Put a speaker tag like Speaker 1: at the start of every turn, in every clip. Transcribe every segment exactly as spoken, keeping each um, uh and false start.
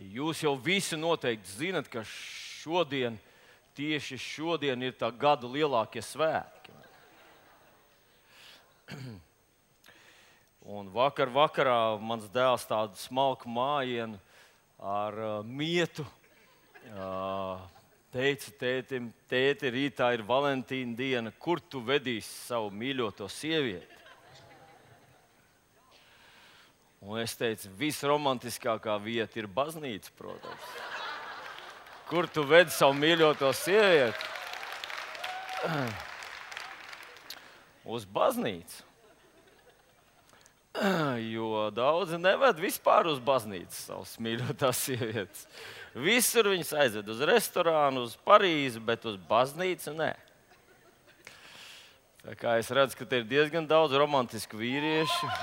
Speaker 1: Jūs jau visi noteikti zinat, ka šodien, tieši šodien ir tā gada lielākie svētki. Un vakar vakarā mans dēls tādu smalku mājienu ar uh, mietu uh, teica tētim, tēti, rītā ir Valentīna diena, kur tu vedīsi savu mīļoto sievieti? Un es teicu, visromantiskākā vieta ir baznīca, protams. Kur tu vedi savu mīļoto sievieti? Uz baznīcu. Jo daudzi neved vispār uz baznīcu savus mīļotās sievietes. Visur viņas aizved uz restorānu, uz Parīzi, bet uz baznīcu nē. Tā kā es redzu, ka te ir diezgan daudz romantisku vīriešu,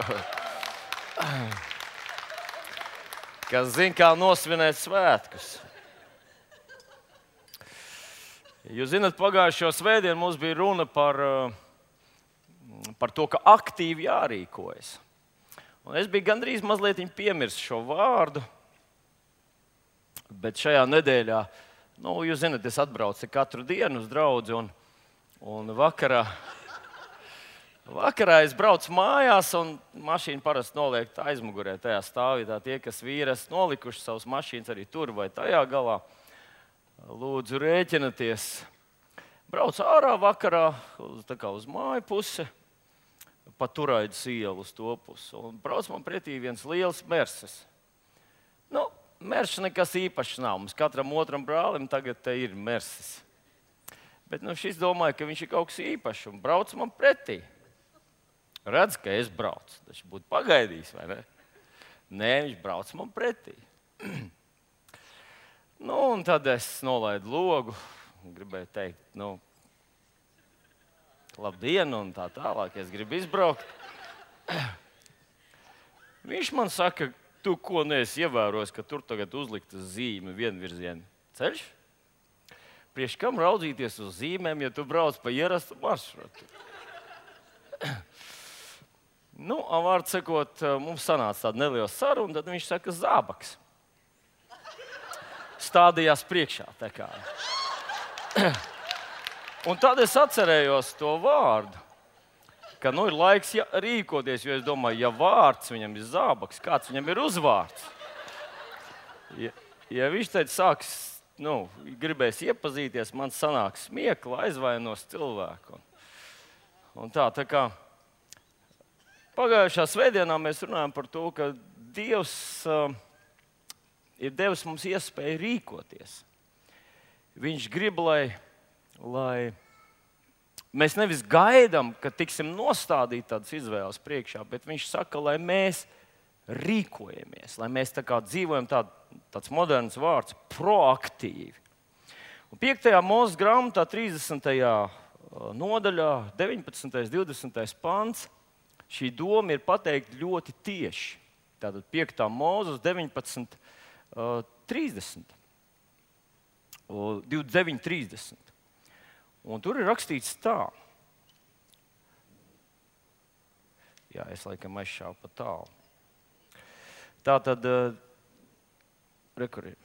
Speaker 1: kas zina, kā nosvinēt svētkus. Jūs zināt, pagājušo svētdienu mums bija runa par, par to, ka aktīvi jārīkojas. Un es biju gandrīz mazliet piemirsis šo vārdu, bet šajā nedēļā, nu, jūs zināt, es atbraucu katru dienu uz draudzi, un, un vakarā, vakarā es braucu mājās, un mašīna parasti noliek aizmugurē, tajā stāvvietā. Tie, kas vīri esat nolikuši savas mašīnas arī tur vai tajā galā, lūdzu rēķinaties. Braucu ārā vakarā, uz, tā kā uz māju pusi, pa Turaidas ielu uz to pusi. Un brauc man pretī viens liels Merses. Nu, Merses nekas īpašs nav. Mums katram otram brālim tagad te ir Merses. Bet nu, šis domāja, ka viņš ir kaut kas īpašs un brauc man pretī. Redz, ka es braucu. Taču būtu pagaidījis, vai ne? Nē, viņš brauc man pretī. Nu, un tad es nolaidu logu. Gribēju teikt, nu, labdien, un tā tālāk. Es gribu izbraukt. Viņš man saka, tu ko neesi ievērojis, ka tur tagad uzlikta zīme vienvirziena ceļš? Priekš kam raudzīties uz zīmēm, ja tu brauc pa ierastu maršrutu? Nu, vārdu sakot, mums sanāca tāda neliela saruna, tad viņš saka zābaks. Stādījās priekšā, tā kā. Un tad es atcerējos to vārdu, ka nu ir laiks ja, rīkoties, jo es domāju, ja vārds viņam ir zābaks, kāds viņam ir uzvārds? Ja, ja viņš teica, sāks, nu, gribēs iepazīties, man sanāks smiekla, aizvainos cilvēku. Un, un tā, tā kā pagājušā svētdienā mēs runājam par to, ka Dievs uh, ir devis mums iespēju rīkoties. Viņš grib, lai lai mēs nevis gaidām, ka tiksim nostādīti tādas izvēles priekšā, bet viņš saka, lai mēs rīkojamies, lai mēs tā kā dzīvojam tād, tāds moderns vārds proaktīvi. Un piektajā Mūzes grāmatā, trīsdesmitajā nodaļā, deviņpadsmitais, divdesmitais pants, šī doma ir pateikta ļoti tieši. Tātad piektā Mūzes deviņpadsmit, trīsdesmit, divdesmit deviņi, trīsdesmit. Un tur ir rakstīts tā. Jā, es laikam aizšāvu pa tālu. Tā tad, rekur ir.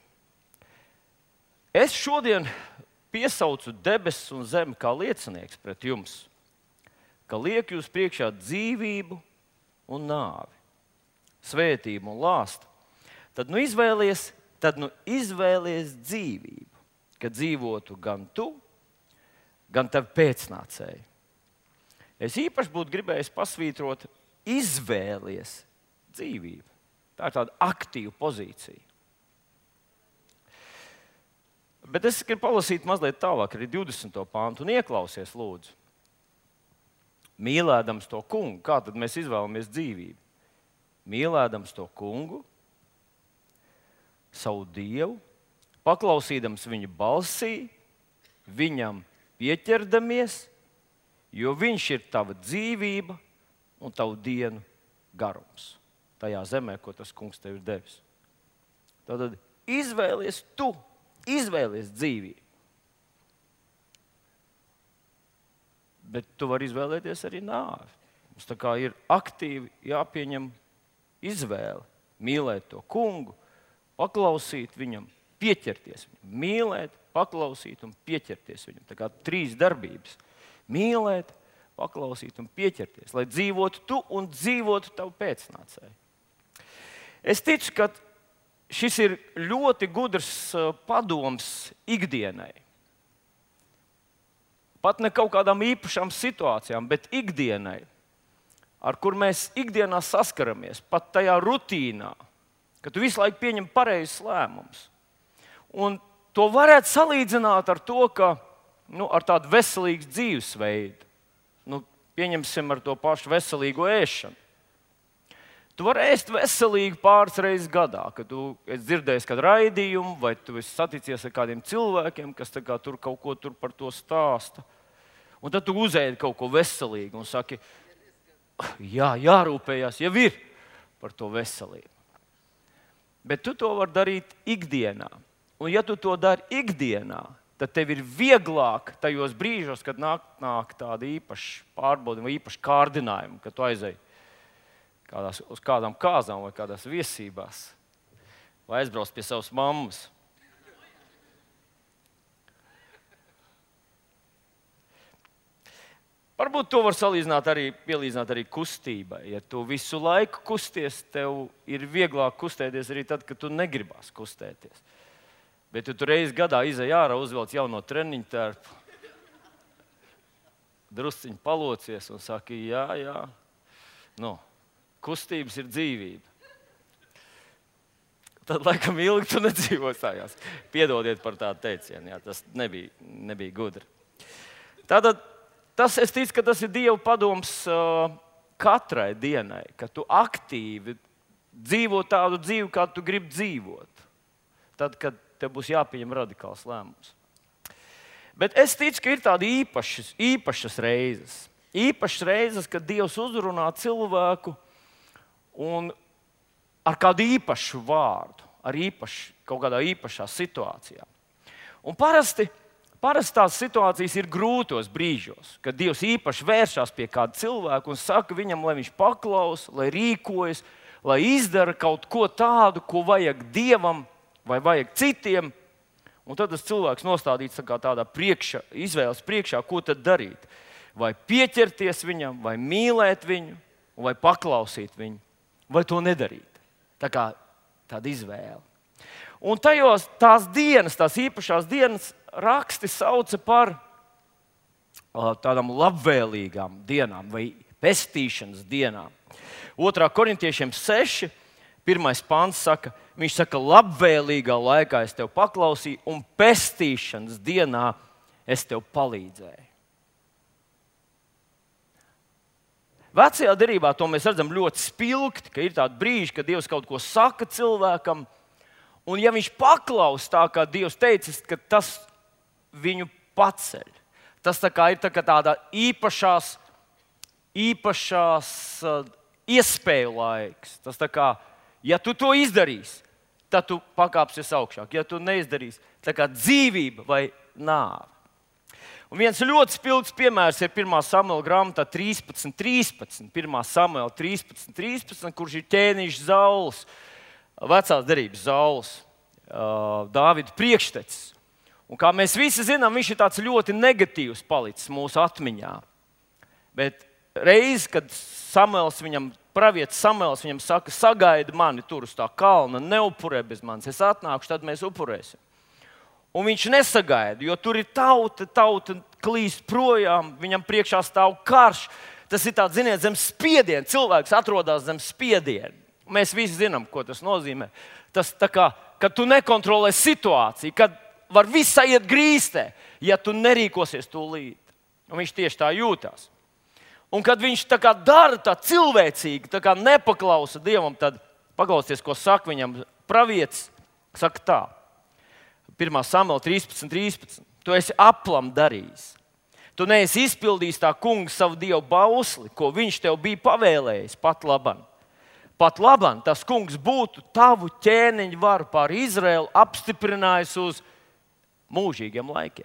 Speaker 1: Es šodien piesaucu debesis un zemi kā liecinieks pret jums, ka liek jūs priekšā dzīvību un nāvi, svētību un lāstu. Tad nu izvēlies, tad nu izvēlies dzīvību, ka dzīvotu gan tu, gan tev pēcnācēji. Es īpaši būtu gribējis pasvītrot, izvēlies dzīvību. Tā ir tāda aktīva pozīcija. Bet es gribu palasīt mazliet tālāk, arī divdesmito pāntu, un ieklausies, lūdzu. Mīlēdams to kungu, kā tad mēs izvēlamies dzīvību? Mīlēdams to kungu, savu Dievu, paklausīdams viņa balsī, viņam pieķerdamies, jo viņš ir tava dzīvība un tavu dienu garums. Tajā zemē, ko tas kungs tev ir devis. Tātad izvēlies tu, izvēlies dzīvību. Bet tu vari izvēlēties arī nāvi. Mums tā kā ir aktīvi jāpieņem izvēle. Mīlēt to kungu, paklausīt viņam, pieķerties viņam, mīlēt, paklausīt un pieķerties viņam. Tā kā trīs darbības. Mīlēt, paklausīt un pieķerties, lai dzīvotu tu un dzīvotu tavu pēcnācēju. Es ticu, ka šis ir ļoti gudrs padoms ikdienai. Pat ne kaut kādām īpašām situācijām, bet ikdienai, ar kur mēs ikdienā saskaramies, pat tajā rutīnā, ka tu visu laiku pieņem pareizus lēmumus. Un to varētu salīdzināt ar to, ka nu, ar tādu veselīgu dzīvesveidu, nu, pieņemsim ar to pašu veselīgo ēšanu. Tu vari ēst veselīgi pāris reizes gadā, kad tu esi dzirdējis kādu raidījumu, vai tu esi saticies ar kādiem cilvēkiem, kas kā, tur kaut ko tur par to stāsta. Un tad tu uzēdi kaut ko veselīgu un saki, jā, jārūpējās, jau ir par to veselību. Bet tu to vari darīt ikdienā. Un ja tu to dari ikdienā, tad tev ir vieglāk tajos brīžos, kad nāk, nāk tāda īpaša pārbaudījuma vai īpaša kārdinājuma, kad tu aizej kādās, uz kādām kāzām vai kādās viesībās, vai aizbrauc pie savas mammas. Varbūt to var salīdzināt arī, pielīdzināt arī kustībai. Ja tu visu laiku kusties, tev ir vieglāk kustēties arī tad, kad tu negribās kustēties. Bet tu tur reizi gadā izej ārā, uzvelc jauno treniņu tērpu, drusciņi palocies un saki, jā, jā, nu, kustības ir dzīvība. Tad, laikam, ilgi tu nedzīvos tajās. Piedodiet par tādu teicienu, jā, tas nebija, nebija gudri. Tātad, tas, es ticu, ka tas ir Dieva padoms uh, katrai dienai, ka tu aktīvi dzīvo tādu dzīvi, kā tu gribi dzīvot. Tad, kad tev būs jāpieņem radikāls lēmums. Bet es ticu, ka ir tādi īpašas, īpašas reizes. Īpašas reizes, kad Dievs uzrunā cilvēku un ar kādu īpašu vārdu, ar īpašu, kaut kādā īpašā situācijā. Un parasti, parasti tās situācijas ir grūtos brīžos, kad Dievs īpaši vēršās pie kāda cilvēka un saka viņam, lai viņš paklausa, lai rīkojas, lai izdara kaut ko tādu, ko vajag Dievam vai vajag citiem. Un tad tas cilvēks nostādīts tā kā tādā priekšā, izvēles priekšā, ko tad darīt. Vai pieķerties viņam, vai mīlēt viņu, vai paklausīt viņu, vai to nedarīt. Tā kā tāda izvēle. Un tajos tās dienas, tās īpašās dienas raksti sauca par tādām labvēlīgām dienām vai pestīšanas dienām. Otrā korintiešiem seši, pirmais pants saka, viņš saka, labvēlīgā laikā es tev paklausīju un pestīšanas dienā es tev palīdzēju. Vecajā derībā to mēs redzam ļoti spilgti, ka ir tādi brīži, kad Dievs kaut ko saka cilvēkam, un ja viņš paklaus tā, kā Dievs teica, ka tas viņu paceļ. Tas tā kā ir tā kā tāda īpašās, īpašās uh, iespēju laiks. Tas tā kā, ja tu to izdarīsi, tad tu pakāpsies augšāk. Ja tu neizdarīsi, tā kā dzīvība vai nāve. Un viens ļoti spilgts piemērs ir pirmā Samuela grāmatā trīspadsmit trīspadsmit. pirmā Samuela trīspadsmit trīspadsmit, kurš ir ķēniņš Sauls, vecās derības Sauls, Dāvida priekštecis. Un kā mēs visi zinām, viņš ir tāds ļoti negatīvs palicis mūsu atmiņā. Bet reiz, kad Samuels viņam, pravietis Samuels viņam saka, sagaidi mani tur uz tā kalna, neupurē bez manis, es atnākšu, tad mēs upurēsim. Un viņš nesagaida, jo tur ir tauta, tauta klīst projām, viņam priekšā stāv karš. Tas ir tāds, ziniet, zem spiediena. Cilvēks atrodas zem spiediena. Mēs visi zinām, ko tas nozīmē. Tas tā kā, kad tu nekontrolē situāciju, kad var viss iet grīstē, ja tu nerīkosies tūlīt. Un viņš tieši tā jūtās. Un kad viņš tā kā dara tā cilvēcīgi, tā kā nepaklausa Dievam, tad paklausieties, ko saka viņam pravietis, saka tā. pirmā Samuela trīspadsmit trīspadsmit. Tu esi aplam darījis. Tu neesi izpildījis tā kunga savu dievu bausli, ko viņš tev bija pavēlējis pat labam. Pat labam tas kungs būtu tavu ķēniņu varu pār Izraēlu apstiprinājis uz mūžīgiem laikiem.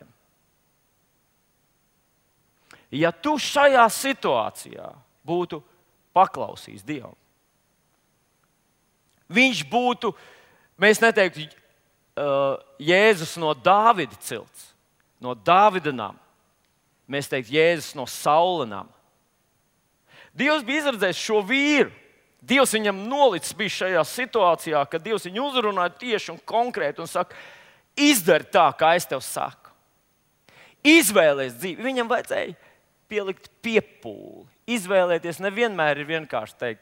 Speaker 1: Ja tu šajā situācijā būtu paklausījis Dievam, viņš būtu Mēs neteiktu, uh, Jēzus no Dāvida cilts, no Dāvida nama. Mēs teiktu, Jēzus no Saula nama. Dievs bija izredzējis šo vīru. Dievs viņam nolicis bija šajā situācijā, kad Dievs viņu uzrunāja tieši un konkrēti un saka, izdari tā, kā es tev saku. Izvēlēties dzīvi. Viņam vajadzēja pielikt piepūli. Izvēlēties nevienmēr ir vienkārši teikt,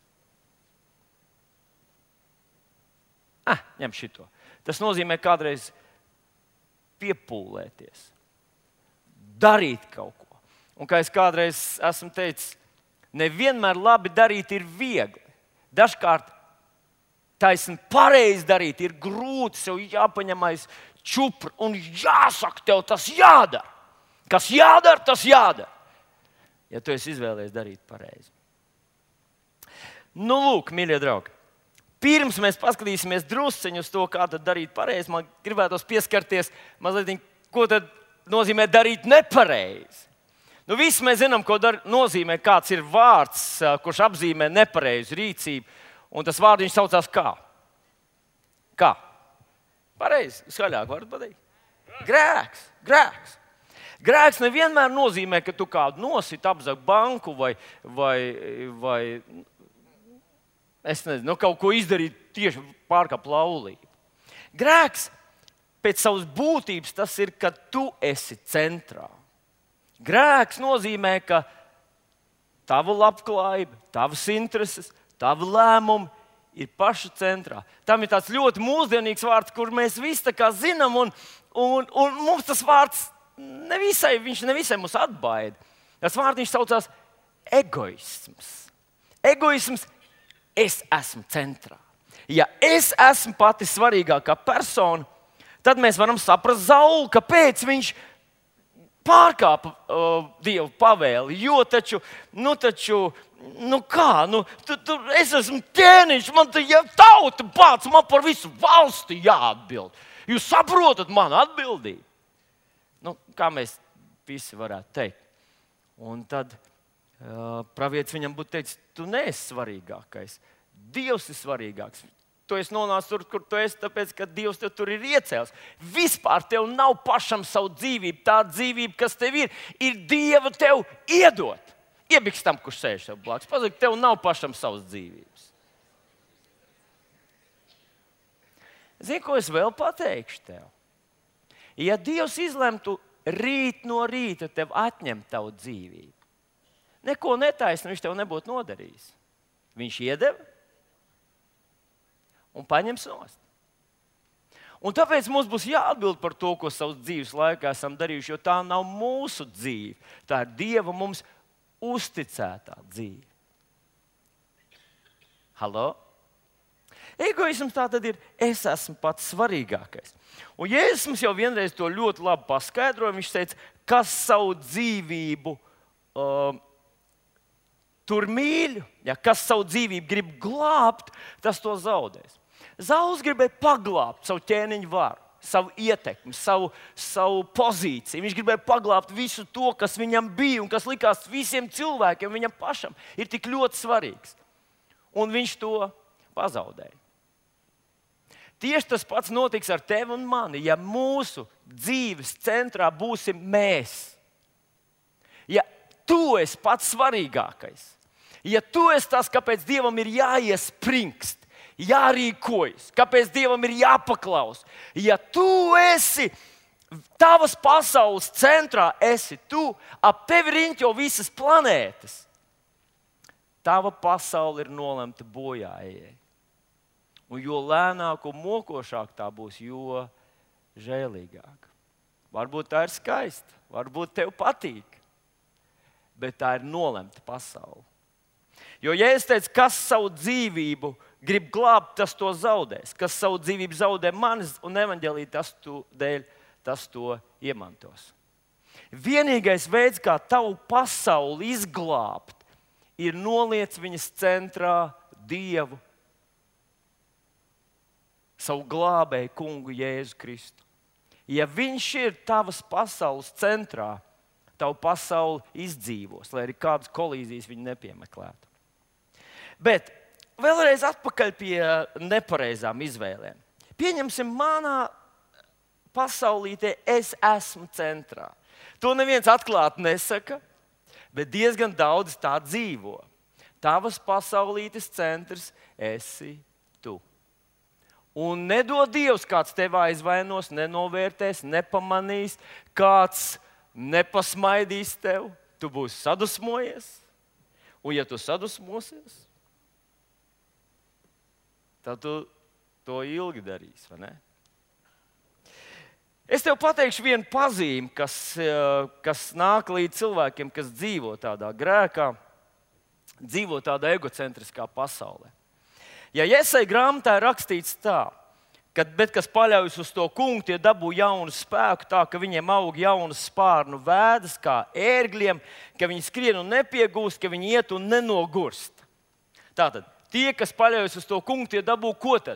Speaker 1: ah, ņem šito. Tas nozīmē kādreiz piepūlēties, darīt kaut ko. Un kā es kādreiz esmu teicis, nevienmēr labi darīt ir viegli. Dažkārt taisni pareizi darīt ir grūti, sev jāpaņemais čupri un jāsaka tev tas jādara. Kas jādara, tas jādara. Ja tu esi izvēlējies darīt pareizi. Nu, lūk, mīļie draugi. Pirms mēs paskatīsimies drusciņu uz to, kā tad darīt pareizi, man gribētos pieskarties mazliet, ko tad nozīmē darīt nepareizi. Nu, visi mēs zinām, ko dar, nozīmē, kāds ir vārds, kurš apzīmē nepareizu rīcību, un tas vārdiņš saucās kā? Kā? Pareizi, skaļāk varat pateikt. Grēks, grēks. Grēks nevienmēr nozīmē, ka tu kādu nosit, apzag banku vai, vai, vai es nezinu, nu, kaut ko izdarīt tieši pārkāpt laulību. Grēks pēc savas būtības tas ir, ka tu esi centrā. Grēks nozīmē, ka tava labklājība, tavas intereses, tavi lēmumi ir paša centrā. Tam ir tāds ļoti mūsdienīgs vārds, kur mēs visi tā kā zinām, un, un, un mums tas vārds nevisai, viņš nevisai mūs atbaida. Tas vārdiņš saucās egoisms. Egoisms, es esmu centrā. Ja es esmu pati svarīgākā persona, tad mēs varam saprast Zaulu, kāpēc viņš pārkāpa uh, Dievu pavēli. Jo taču, nu taču, nu kā, nu, tu, tu, es esmu ķēniņš, man te ja tauta pats, man par visu valsti jāatbild. Jūs saprotat manu atbildību? Nu, kā mēs visi varētu teikt. Un tad uh, pravietis viņam būtu teicis, tu neesi svarīgākais. Dievs ir svarīgāks. Tu esi nonācis tur, kur tu esi, tāpēc, ka Dievs tev tur ir iecēlis. Vispār tev nav pašam savu dzīvību. Tā dzīvība, kas tev ir, ir Dieva tev iedot. Iebiks tam, kurš sēž tev blakus. Pasaka, tev nav pašam savas dzīvības. Zini, ko es vēl pateikšu tev? Ja Dievs izlemtu rīt no rīta tev atņemt tavu dzīvību, neko netaisnu viņš tev nebūtu nodarījis. Viņš iedeva un paņems nost. Un tāpēc mums būs jāatbild par to, ko savas dzīves laikā esam darījuši, jo tā nav mūsu dzīve. Tā ir Dieva mums uzticētā dzīve. Halo? Egoisms tā tad ir, es esmu pats svarīgākais. Un Jēzus mums jau vienreiz to ļoti labi paskaidroja. Viņš teica, kas savu dzīvību uh, tur mīļ, ja, kas savu dzīvību grib glābt, tas to zaudēs. Zauls gribēja paglābt savu ķēniņu varu, savu ietekmi, savu, savu pozīciju. Viņš gribēja paglābt visu to, kas viņam bija un kas likās visiem cilvēkiem, viņam pašam ir tik ļoti svarīgs. Un viņš to pazaudēja. Tieši tas pats notiks ar tevi un mani, ja mūsu dzīves centrā būsim mēs. Ja tu esi pats svarīgākais, ja tu esi tas, kāpēc Dievam ir jāiespringst, jārīkojas, kāpēc Dievam ir jāpaklaus, ja tu esi tavas pasaules centrā, esi tu, ap tevi riņķo visas planētas, tava pasaule ir nolemta bojājai. Un jo lēnāk un mokošāk tā būs, jo žēlīgāk. Varbūt tā ir skaista, varbūt tev patīk, bet tā ir nolemta pasaule. Jo, ja es teicu, kas savu dzīvību grib glābt, tas to zaudēs. Kas savu dzīvību zaudē manis un evaņģēlī, tas to dēļ, tas to iemantos. Vienīgais veids, kā tavu pasauli izglābt, ir noliec viņas centrā Dievu, savu glābēju kungu Jēzu Kristu. Ja viņš ir tavas pasaules centrā, tavu pasauli izdzīvos, lai arī kādas kolīzijas viņi nepiemeklētu. Bet vēlreiz atpakaļ pie nepareizām izvēlēm. Pieņemsim, manā pasaulītē es esmu centrā. To neviens atklāti nesaka, bet diezgan daudz tā dzīvo. Tavas pasaulītes centrs esi tu. Un nedod Dievs, kāds tevi aizvainos, nenovērtēs, nepamanīs, kāds nepasmaidīs tev. Tu būsi sadusmojies, un ja tu sadusmosies, tad tu to ilgi darīsi, vai ne? Es tev pateikšu vienu pazīmi, kas, kas nāk līdz cilvēkiem, kas dzīvo tādā grēkā, dzīvo tādā egocentriskā pasaulē. Ja Jesaja grāmatā ir rakstīts tā, ka, bet kas paļaujas uz to kungu, tie dabū jaunu spēku, tā ka viņiem aug jaunas spārnu vēdas, kā ērgļiem, ka viņi skrien un nepiegūst, ka viņi iet un nenogurst. Tātad, tie, kas paļaujas uz to kungu, tie dabū ko tad?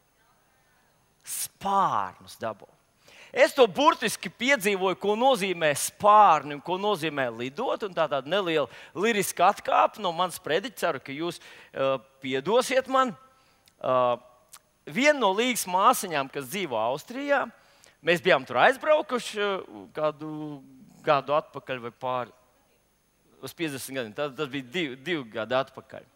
Speaker 1: Spārnus dabū. Es to burtiski piedzīvoju, ko nozīmē spārni un ko nozīmē lidot. Un tā tāda neliela liriska atkāpe no manas prediķa. Ceru, ka jūs uh, piedosiet man. Uh, Viena no līgas māsiņām, kas dzīvo Austrijā, mēs bijām tur aizbraukuši uh, kādu gadu atpakaļ vai pāri uz piecdesmit gadiem. Tas, tas bija divi, divi gadi atpakaļ.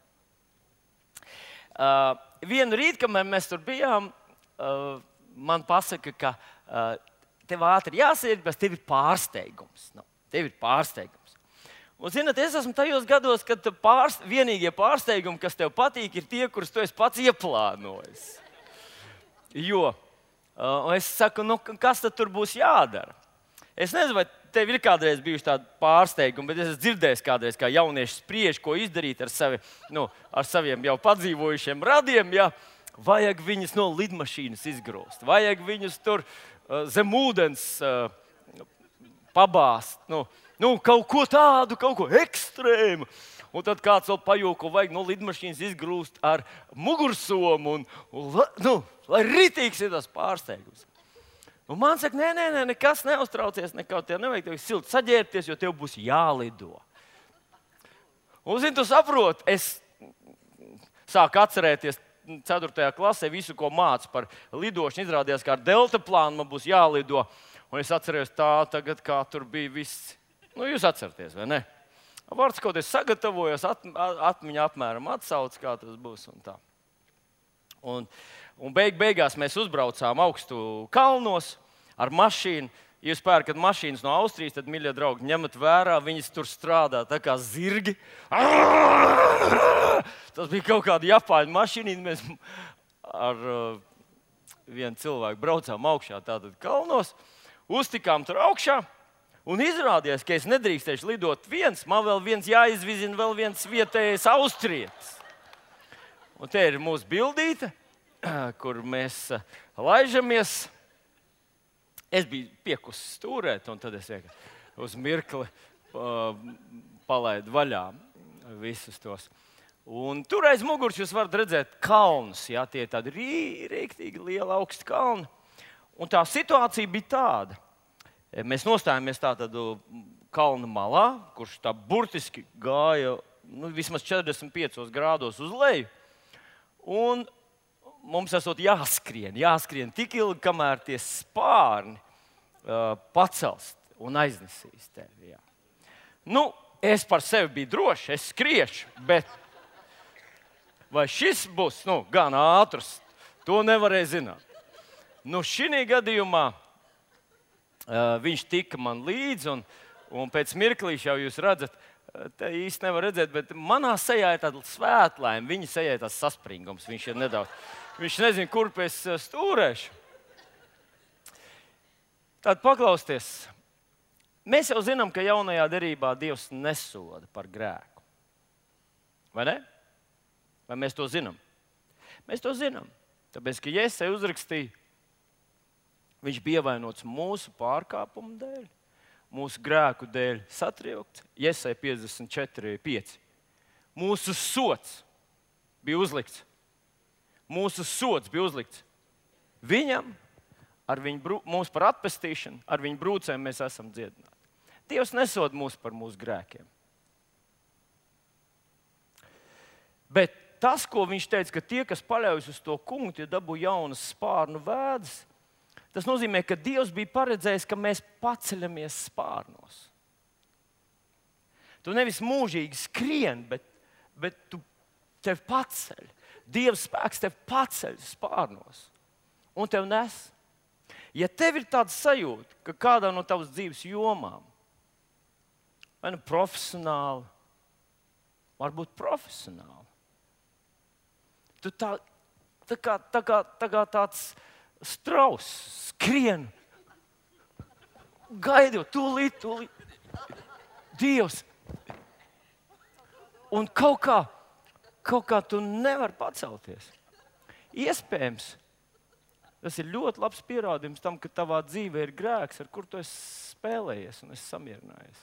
Speaker 1: Uh, vienu rītu, kamēr mēs tur bijām, uh, man pasaka, ka uh, tev ātri jāsēd, bet tev ir pārsteigums. Nu, tev ir pārsteigums. Un, zināt, es esmu tajos gados, kad pārst, vienīgie pārsteigumi, kas tev patīk, ir tie, kurus tu esi pats ieplānojis. Jo uh, es saku, nu, kas tad tur būs jādara? Es nezinu, vai tev ir kādreiz bijuši tādi pārsteigumi, bet es esmu dzirdējis kādreiz, kā jaunieši spriež, ko izdarīt ar, savi, nu, ar saviem jau padzīvojušiem radiem. Ja? Vajag viņus no lidmašīnas izgrūst, vajag viņus tur uh, zem ūdens uh, pabāzt. Nu, nu, kaut ko tādu, kaut ko ekstrēmu. Un tad kāds vēl pajūko, vajag no lidmašīnas izgrūst ar mugursomu. Un, un, nu, lai ritīgs ir tas pārsteigums. Un man saka, nē, nē, nē, nekas neuztraucies, nekā tev nevajag tev silti saģērbties, jo tev būs jālido. Un, zini, tu saproti, es sāku atcerēties, ceturtajā klasē visu, ko māca par lidošanu, izrādījās, ka ar delta plānu man būs jālido. Un es atceros tā, tagad, kā tur bija viss. Nu, jūs atceraties, vai ne? Vārds kaut es sagatavojos, at, atmiņa apmēram atsauc, kā tas būs un tā. Un, un beig, beigās mēs uzbraucām augstu kalnos ar mašīnu. Ja jūs pērkat mašīnas no Austrijas, tad, mīļie draugi, ņemat vērā, viņas tur strādā tā kā zirgi. Tas bija kaut kāda japāņu mašīna. Mēs ar uh, vienu cilvēku braucām augšā tātad kalnos, uztikām tur augšā un izrādījās, ka es nedrīkstēšu lidot viens, man vēl viens jāizvizina, vēl viens vietējais austrietis. Un te ir mūsu bildīte, kur mēs uh, laižamies. Es biju piekusis stūrēt, un tad es vienkārši uz mirkli uh, palaidu vaļā visus tos. Un tur aiz muguras jūs varat redzēt kalnus. Jā, tie ir tādi rīktīgi lieli augsti kalni. Un tā situācija bija tāda. Mēs nostājāmies tātad kalna malā, kurš tā burtiski gāja nu, vismaz četrdesmit piecos grādos uz leju. Un mums esot jāskrien, jāskrien tik ilgi, kamēr tie spārni uh, pacels un aiznesīs tevi. Jā. Nu, es par sevi biju drošs, es skriešu, bet vai šis būs nu, gan ātrs, to nevarēja zināt. Nu, šī gadījumā uh, viņš tika man līdzi, un, un pēc mirklīša jau jūs redzat, te īsti nevar redzēt, bet manā sejā ir tāda svētlaime, viņa sejā ir tāds saspringums, viņš ir nedaudz. Viņš nezina, kur pēc stūrēšu. Tad paklausties. Mēs jau zinām, ka jaunajā derībā Dievs nesoda par grēku. Vai ne? Vai mēs to zinām? Mēs to zinām. Tāpēc, ka Jesaja uzrakstīja, viņš bija ievainots mūsu pārkāpumu dēļ, mūsu grēku dēļ satriekts. Jesaja piecdesmit četri pieci. Mūsu sods bija uzlikts. Mūsu sods bija uzlikts viņam, ar viņu brū, mūs par atpestīšanu, ar viņu brūcēm mēs esam dziedināti. Dievs nesod mūs par mūsu grēkiem. Bet tas, ko viņš teica, ka tie, kas paļaujas uz to kungu, tie dabū jaunas spārnu vēdas, tas nozīmē, ka Dievs bija paredzējis, ka mēs paceļamies spārnos. Tu nevis mūžīgi skrien, bet, bet tu tev paceļ. Dieva spēks tev paceļ spārnos un tev nes. Ja tev ir tāda sajūta, ka kādā no tavas dzīves jomām, vai nu profesionāli, varbūt profesionāli, tu tā, tā, kā, tā, kā, tā kā tāds strauss skrien, gaidot, tūlīt, tūlīt, Dievs. Un kaut kā, kaut kā tu nevari pacelties. Iespējams, tas ir ļoti labs pierādījums tam, ka tavā dzīvē ir grēks, ar kur tu esi spēlējies un esi samierinājies.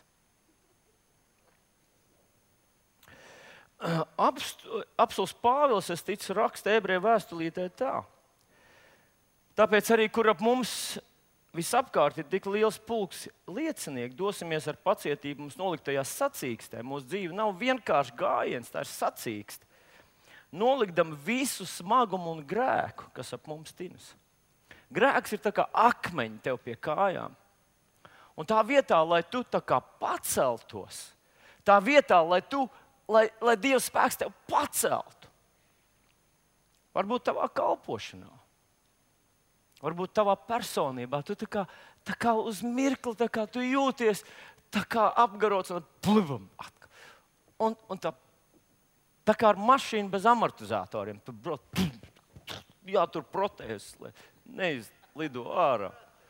Speaker 1: Apostils Pāvils, es ticu, raksta ebreju vēstulītē tā. Tāpēc arī, kur ap mums visapkārt ir tik liels pulks liecinieku, dosimies ar pacietību mums noliktajā sacīkstē. Mūsu dzīve nav vienkārši gājiens, tā ir sacīkste. Nolikdam visu smagumu un grēku, kas ap mums tinas. Grēks ir tā kā akmeņi tev pie kājām. Un tā vietā, lai tu tā kā paceltos, tā vietā, lai, tu, lai, lai Dieva spēks tev paceltu, varbūt tavā kalpošanā, varbūt tavā personībā, tu tā kā, tā kā uz mirkli, tā kā tu jūties tā kā apgarots un pluvam atkal. Un, un tā, tā kā ar mašīnu bez amortizatoriem, tu brot, jātur protēzes, lai neizlido ārā.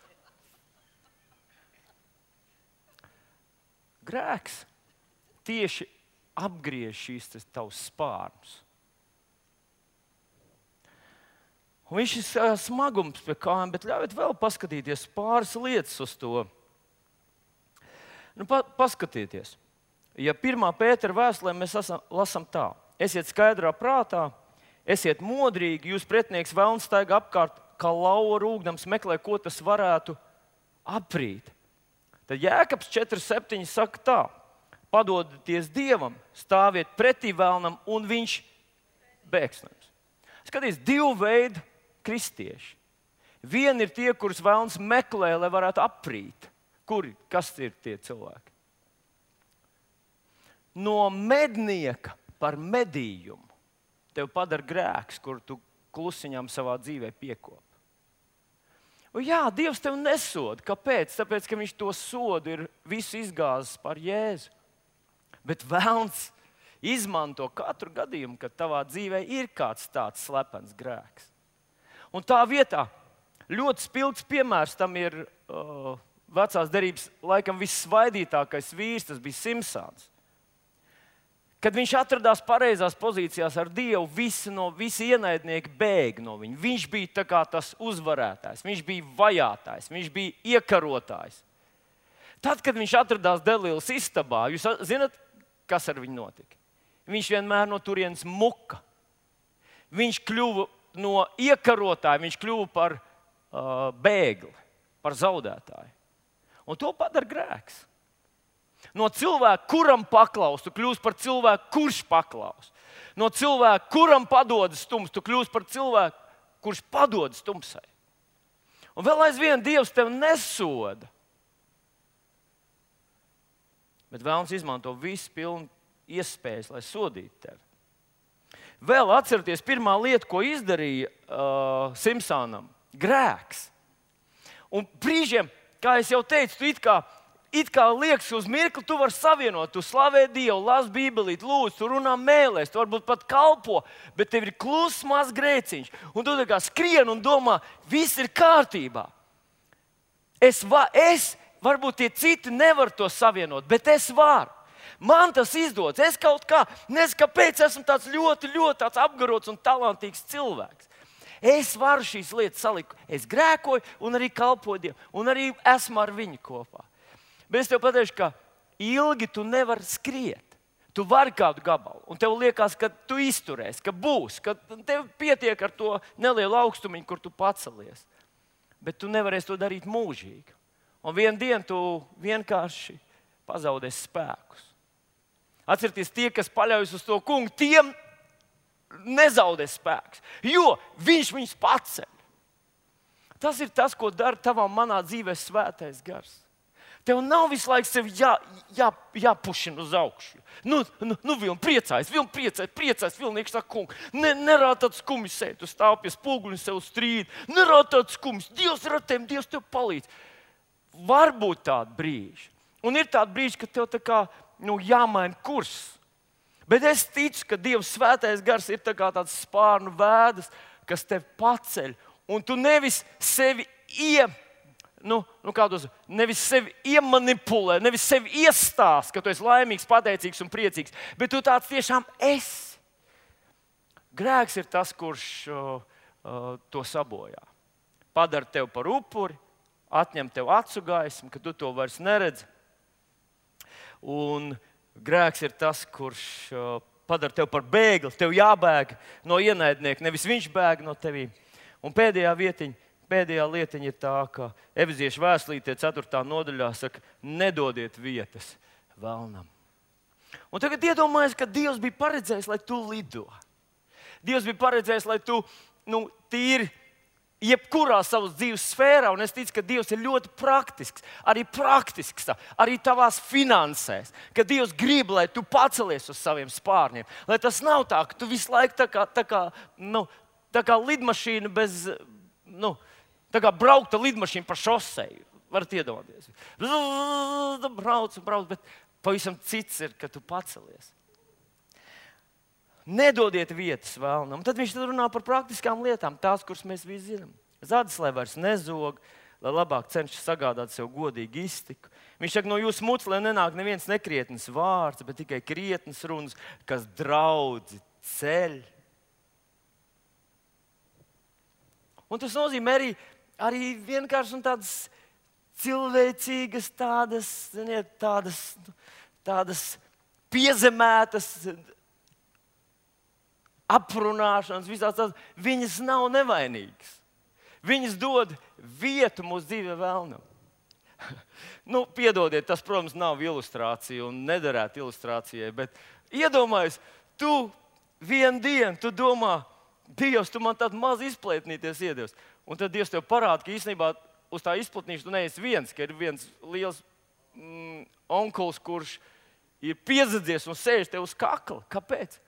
Speaker 1: Grēks tieši apgriež šīs tavas spārnus. Un viņš ir smagums pie kājām, bet ļaujiet vēl paskatīties pāris lietas uz to. Nu, pa, paskatieties. Ja pirmā Pētera vēstulē mēs esam, lasam tā. Esiet skaidrā prātā, esiet modrīgi, jūs pretinieks velns staigā apkārt, kā lauva rūgdams meklē, ko tas varētu aprīt. Tad Jēkabs četri septiņi saka tā. Padodieties Dievam, stāviet pretī velnam, un viņš bēgs no jums. Skaties, divu veidu kristieši. Vieni ir tie, kurus velns meklē, lai varētu aprīt. Kuri? Kas ir tie cilvēki? No mednieka par medījumu tev padara grēks, kur tu klusiņām savā dzīvē piekop. Un jā, Dievs tev nesoda. Kāpēc? Tāpēc, ka viņš to sodu ir visu izgāzis par Jēzu. Bet velns izmanto katru gadījumu, kad tavā dzīvē ir kāds tāds slepens grēks. Un tā vietā ļoti spilgts piemērs tam ir uh, vecās derības laikam vissvaidītākais vīrs, tas bija Simsons. Kad viņš atradās pareizās pozīcijās ar Dievu, visi, no, visi ienaidnieki bēg no viņa. Viņš bija tā kā tas uzvarētājs, viņš bija vajātājs, viņš bija iekarotājs. Tad, kad viņš atradās Delīlas istabā, jūs zināt, kas ar viņu notika? Viņš vienmēr no turienes muka. Viņš kļuva no iekarotāja, viņš kļuva par uh, bēgli, par zaudētāju. Un to padara grēks. No cilvēka, kuram paklaus, tu kļūsi par cilvēku, kurš paklaus. No cilvēka, kuram padodas tums, tu kļūsi par cilvēku, kurš padodas tumsai. Un vēl aizvien Dievs tev nesoda. Bet velns izmanto visu pilnu iespējas, lai sodītu tevi. Vēl atcerieties, pirmā lieta, ko izdarīja uh, Simsonam - grēks. Un brīžiem, kā es jau teicu, tu it kā, it kā liekas uz mirkli, tu vari savienot, tu slavē Dievu, lasi Bībelīt, lūdzu, tu runā mēlēs, tu varbūt pat kalpo, bet tev ir kluss mazs grēciņš. Un tu tā kā skrien un domā, viss ir kārtībā. Es, va, es varbūt tie citi nevar to savienot, bet es varu. Man tas izdodas. Es kaut kā, nezinu, kāpēc esmu tāds ļoti, ļoti tāds apgarots un talantīgs cilvēks. Es varu šīs lietas salikt. Es grēkoju un arī kalpoju Dievu. Un arī esmu ar viņu kopā. Bet es tev pateikšu, ka ilgi tu nevari skriet. Tu vari kādu gabalu. Un tev liekas, ka tu izturēsi, ka būs. Ka tev pietiek ar to nelielu augstumiņu, kur tu pacelies. Bet tu nevarēsi to darīt mūžīgi. Un vienu dienu tu vienkārši pazaudēsi spēkus. Atcerieties, tie, kas paļaujas uz to kungu, tiem nezaudē spēks, jo viņš viņus paceļ. Tas ir tas, ko dara tavā manā dzīvē svētais gars. Tev nav visu laiku sevi jā, jā, jāpušina uz augšu. Nu, nu, nu vilni priecājas, vilni priecājas, priecājas, vilnieks saka, kungs, ne, nerād tāds skumis sēd, tu stāv pie spoguļa un sev strīd, nerād tāds skumis, Dievs ir ar tevi, Dievs tev palīdz. Var būt tādi brīži. Un ir tādi brīži, ka tev tā kā, nu, jāmaina kurs. Bet es ticu, ka Dieva svētais gars ir tā kā tāds spārnu vēdas, kas tev paceļ. Un tu nevis sevi ie, nu, nu kādos, nevis sevi iemanipulē, nevis sevi iestāst, ka tu esi laimīgs, pateicīgs un priecīgs, bet tu tāds tiešām esi. Grēks ir tas, kurš uh, uh, to sabojā. Padara tevi par upuri, atņem tev acu gaismu, ka tu to vairs neredzi. Un grēks ir tas, kurš uh, padara tevi par bēgli, tev jābēg no ienaidnieka, nevis viņš bēg no tevīm. Un pēdējā vietiņa, pēdējā lietiņa ir tā, ka Efeziešu vēstulītē ceturtā nodaļā saka, nedodiet vietas velnam. Un tagad iedomājies, ka Dievs bija paredzējis, lai tu lido. Dievs bija paredzējis, lai tu, nu, tīri jebkurā savas dzīves sfērā, un es ticu, ka Dievs ir ļoti praktisks, arī praktisks, arī tavās finansēs, ka Dievs grib, lai tu pacelies uz saviem spārniem, lai tas nav tā, ka tu visu laiku tā kā, tā kā, nu, tā kā lidmašīna bez, nu, tā kā braukta lidmašīna pa šoseju. Varat iedomāties. Brauc, brauc, bet pavisam cits ir, ka tu pacelies. Nedodiet vietas vēlnam. Tad viņš runā par praktiskām lietām, tās, kuras mēs visi zinām. Zādas, lai vairs nezog, lai labāk cenšas sagādāt sev godīgu iztiku. Viņš saka, no jūsu mutes, lai nenāk neviens nekrietnes vārds, bet tikai krietnes runas, kas draudzi ceļ. Un tas nozīmē arī, arī vienkārši tādas cilvēcīgas, tādas, ziniet, tādas, tādas piezemētas aprunāšanas, visās tādas. Viņas nav nevainīgas. Viņas dod vietu mūsu dzīvē vēlnam. Nu, piedodiet, tas, protams, nav ilustrācija un nederētu ilustrācijai, bet iedomājies, tu vienu dienu, tu domā, Dievs, tu man tādu maz izplētnīties iedevis. Un tad Dievs tev parāda, ka īstenībā uz tā izplatnīšu tu neesi viens, ka ir viens liels mm, onkulis, kurš ir piezadzies un sēž tev uz kakla. Kāpēc?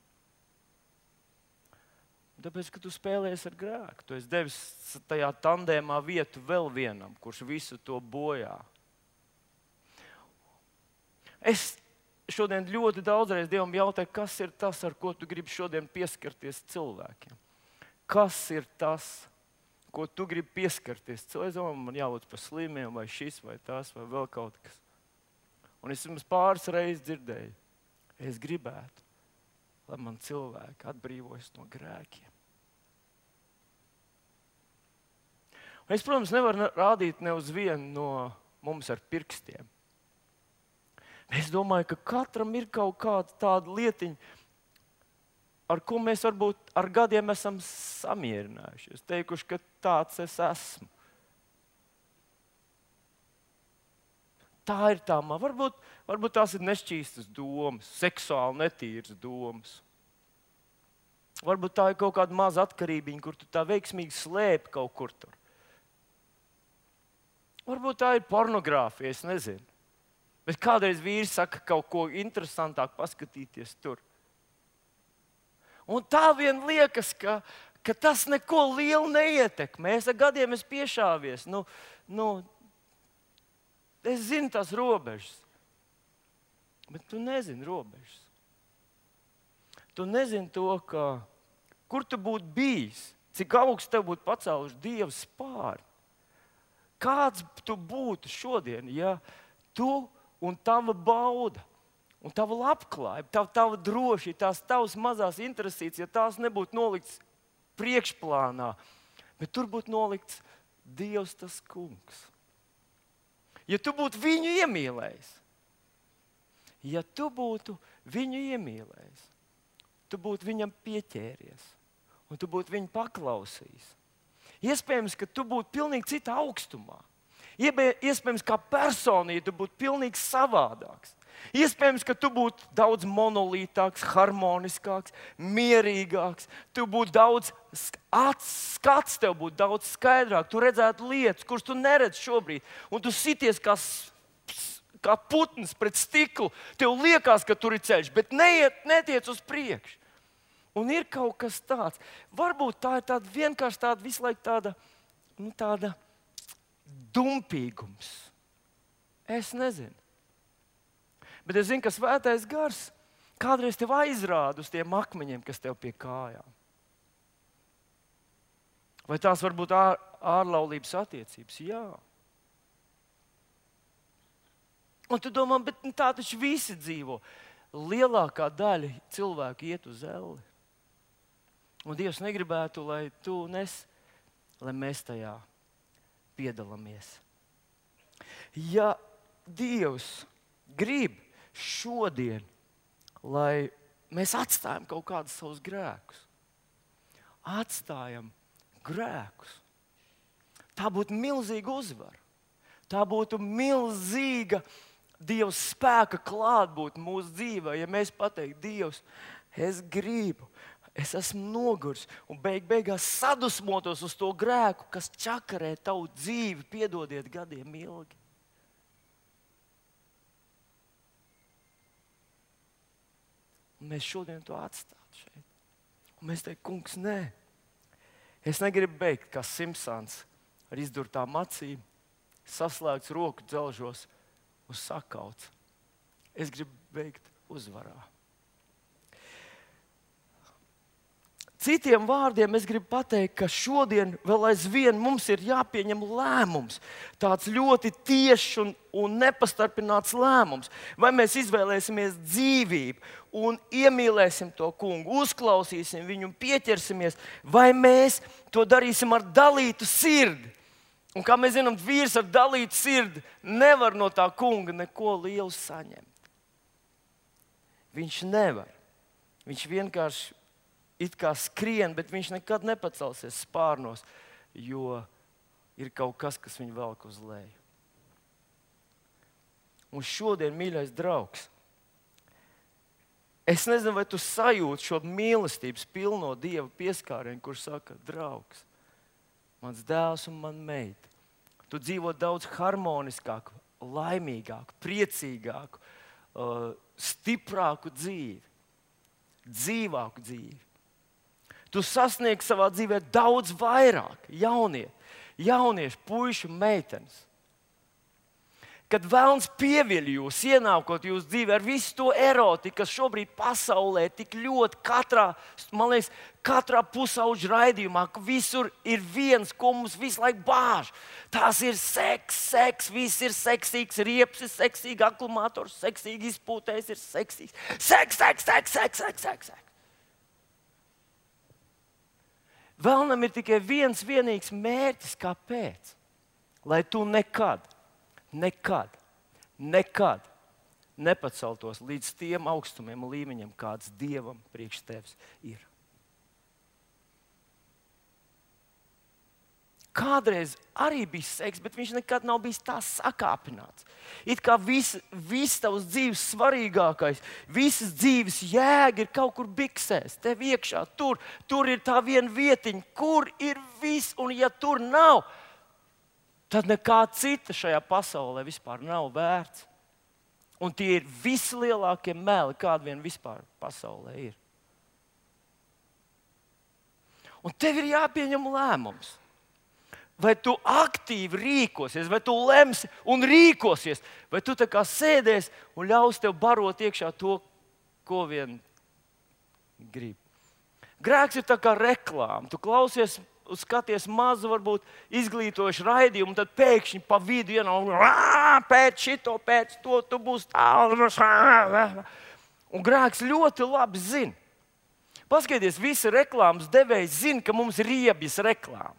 Speaker 1: Tāpēc, ka tu spēlējies ar grēku. Tu esi devis tajā tandēmā vietu vēl vienam, kurš visu to bojā. Es šodien ļoti daudzreiz Dievam jautāju, kas ir tas, ar ko tu gribi šodien pieskarties cilvēkiem. Kas ir tas, ko tu gribi pieskarties cilvēkiem? Man jābūt par slimiem, vai šis, vai tas, vai vēl kaut kas. Un es jums pāris reizes dzirdēju, es gribētu, lai man cilvēki atbrīvojas no grēkiem. Un es, protams, nevaru rādīt ne uz vienu no mums ar pirkstiem. Es domāju, ka katram ir kaut kāda tāda lietiņa, ar ko mēs varbūt ar gadiem esam samierinājušies. Teikuši, ka tāds es esmu. Tā ir tā man. Varbūt, varbūt tās ir nešķīstas domas, seksuāli netīras domas. Varbūt tā ir kaut kāda maza atkarībiņa, kur tu tā veiksmīgi slēpi kaut kur tur. Varbūt tā ir pornogrāfija, es nezinu. Bet kādreiz vīrs saka kaut ko interesantāk paskatīties tur. Un tā vien liekas, ka, ka tas neko lielu neietekmē. Es ar gadiem esmu piešāvies. Nu, nu, es zinu tās robežas. Bet tu nezini robežas. Tu nezini to, ka, kur tu būtu bijis, cik augsts tev būtu pacēluši Dieva spārni. Kāds tu būtu šodien, ja tu un tava bauda, un tava labklājība, tava, tava drošība, tās tavas mazās interesītes, ja tās nebūtu nolikts priekšplānā, bet tur būtu nolikts Dievs tas kungs. Ja tu būtu viņu iemīlējis, ja tu būtu viņu iemīlējis, tu būtu viņam pieķēries, un tu būtu viņu paklausījis. Iespējams, ka tu būtu pilnīgi citā augstumā. Iespējams, kā personība tu būtu pilnīgi savādāks. Iespējams, ka tu būtu daudz monolītāks, harmoniskāks, mierīgāks. Tu būtu daudz skats, tev būtu daudz skaidrāk. Tu redzētu lietas, kuras tu neredzi šobrīd. Un tu sities kā, kā putns pret stiklu. Tev liekas, ka tur ir ceļš, bet neiet, netiec uz priekšu. Un ir kaut kas tāds. Varbūt tā ir tāda vienkārši tāda visu laiku tāda, nu, tāda dumpīgums. Es nezinu. Bet es zinu, ka Svētais Gars kādreiz tev aizrāda uz tiem akmeņiem, kas tev pie kājām. Vai tās var būt ār, ārlaulības attiecības? Jā. Un tu domā, bet tā taču visi dzīvo. Lielākā daļa cilvēku iet uz elli. Un Dievs negribētu, lai tu nes, lai mēs tajā piedalāmies. Ja Dievs grib šodien, lai mēs atstājam kaut kādus savus grēkus, atstājam grēkus, tā būtu milzīga uzvara. Tā būtu milzīga Dieva spēka klātbūtne mūsu dzīvē, ja mēs pateiktu, Dievs, es gribu, es esmu noguris un beig beigās sadusmotos uz to grēku, kas čakarē tavu dzīvi, piedodiet gadiem ilgi. Un mēs šodien to atstātu šeit. Un mēs teiktu, kungs, nē. Es negribu beigt kā Simpsons ar izdurtām acīm, saslēgts roku dzelžos uz sakauts. Es gribu beigt uzvarā. Citiem vārdiem es gribu pateikt, ka šodien vēl aizvien mums ir jāpieņem lēmums. Tāds ļoti tiešs un, un nepastarpināts lēmums. Vai mēs izvēlēsimies dzīvību un iemīlēsim to kungu, uzklausīsim viņu un pieķersimies, vai mēs to darīsim ar dalītu sirdi. Un kā mēs zinām, vīrs ar dalītu sirdi nevar no tā kunga neko lielu saņemt. Viņš nevar. Viņš vienkārši it kā skrien, bet viņš nekad nepacelsies spārnos, jo ir kaut kas, kas viņu velk uz leju. Un šodien, mīļais draugs, es nezinu, vai tu sajūti šo mīlestības pilno Dieva pieskārienu, kurš saka, draugs, mans dēls un man meita, tu dzīvo daudz harmoniskāku, laimīgāku, priecīgāku, uh, stiprāku dzīvi, dzīvāku dzīvi. Tu sasniegsi savā dzīvē daudz vairāk, jaunie, jaunieši, puiši un meitenes. Kad velns pieviļ jūs, ienākot jūsu dzīvē ar visu to erotiku, kas šobrīd pasaulē tik ļoti katrā, man liekas, katrā pusauģa raidījumā, ka visur ir viens, ko mums visu laiku bāž. Tās ir seks, seks, viss ir seksīgs, rieps ir seksīgi, akumulators seksīgi, izpūtējs ir seksīgs. Seks, seks, seks, seks, seks, seks, seks. Vēlnam ir tikai viens vienīgs mērķis, kāpēc? Lai tu nekad, nekad, nekad nepaceltos līdz tiem augstumiem un līmeņiem, kāds Dievam priekš tevis ir. Kādreiz arī bija seks, bet viņš nekad nav bijis tā sakāpināts. It kā viss vis tavs dzīves svarīgākais, visas dzīves jēga ir kaut kur biksēs, tev iekšā, tur, tur ir tā viena vietiņa, kur ir viss, un ja tur nav, tad nekā cita šajā pasaulē vispār nav vērts. Un tie ir vislielākie meli, kādi vien vispār pasaulē ir. Un tev ir jāpieņem lēmums. Vai tu aktīvi rīkosies, vai tu lemsi un rīkosies, vai tu tā kā sēdēs un ļaus tev barot iekšā to, ko vien grib. Grēks ir tā kā reklāma. Tu klausies, skaties mazu, varbūt izglītojušu raidījumu, un tad pēkšņi pa vidu ienāk, pēc šito, pēc to, tu būsi tālu. Un grēks ļoti labi zina. Paskaties, visi reklāmas devēji zina, ka mums ir riebjas reklāma.